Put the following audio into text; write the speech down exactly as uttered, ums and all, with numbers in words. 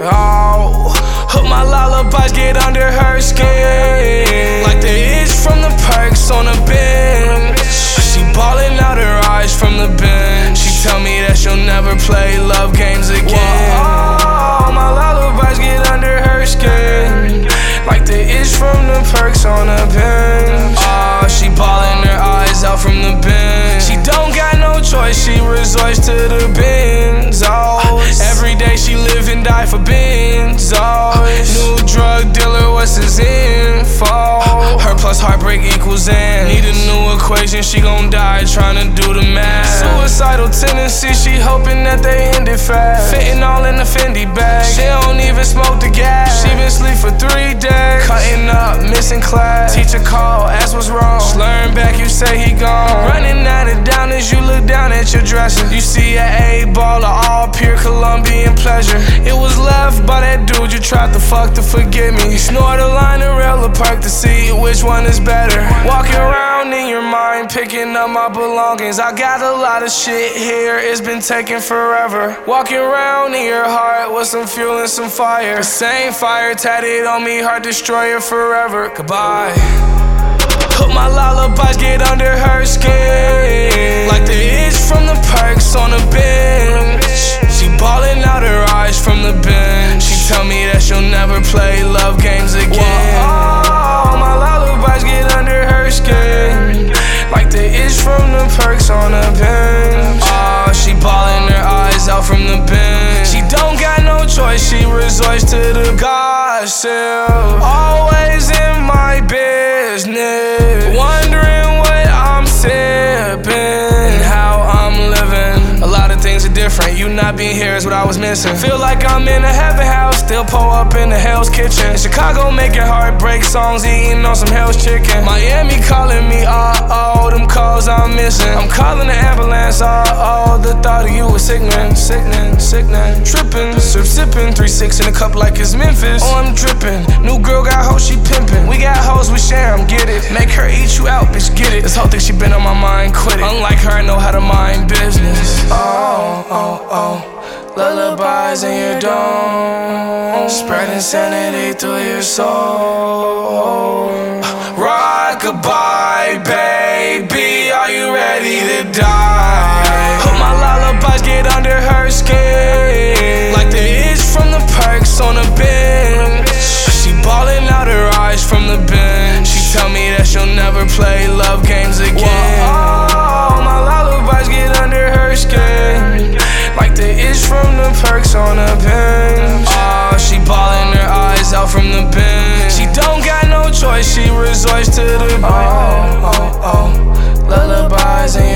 Oh, hope my lullabies get under her skin, like the itch from the perks on a bench. She ballin' out her eyes from the bench. She tell me that she'll never play love games again. Oh, my lullabies get under her skin, like the itch from the perks on a bench. Oh, she ballin' her eyes out from the bench. She don't got no choice, she resorts to the benzos. Every day she live and die for benzos. New drug dealer, what's his info? Her plus heartbreak equals N. Need a new equation, she gon' die tryna do the math. Suicidal tendency, she hoping that they end it fast. Fitting all in the Fendi bag, she don't even smoke the gas. She been asleep for three days, cutting up, missing class. Teacher call, ask what's wrong. Slurring back, you say he gone. Running at it down as you look down at your dresser. You see an A-baller, all pure Colombian pleasure. It was left by that dude you tried to fuck to forget me. You snort a line and rail a perk to see which one is better. Walking around in your mind, picking up my belongings. I got a lot of shit here, it's been taking forever. Walking around in your heart with some fuel and some fire. The same fire tatted on me, heart destroyer forever. Goodbye. Hope my lullabies get under her skin, like the itch from the perks on a bench. She ballin' out her eyes from the bench. She tell me that she'll never play love games again. Oh, my lullabies get under her skin, like the itch from the perks on a bench. Oh, she ballin' her eyes out from the bench. She don't got no choice, she resorts to the gossip. Always in my business, wondering what I'm sipping, how I'm living. A lot of things are different, you not being here is what I was missing. Feel like I'm in a heaven house, still pull up in the Hell's Kitchen. In Chicago making heartbreak songs, eating on some Hell's Chicken. Miami calling me, uh-oh, them calls I'm missing. I'm calling the ambulance, uh-oh, the thought of you was sickening, sickening, sickening. Tripping, sip sipping, three six in a cup like it's Memphis. Oh, I'm dripping, new girl got hoes, she pimping. We got hoes, we share 'em, get it. Make her eat you out, bitch, get it. This whole thing she been on my mind, quit it. Unlike her, I know how to mind business. Oh, oh, oh. Lullabies in your dome, spread insanity through your soul. Rock-a-bye, baby, are you ready to die? Hope my lullabies get under her skin, like the itch from the perks on a bench. She ballin' out her eyes from the bench. She tell me that she'll never play love games again. Oh, my lullabies get under her skin, like the itch from the perks on a bench. Oh, she ballin' her eyes out from the bench. She don't got no choice, she resorts to the bench. Oh, oh, oh, lullabies in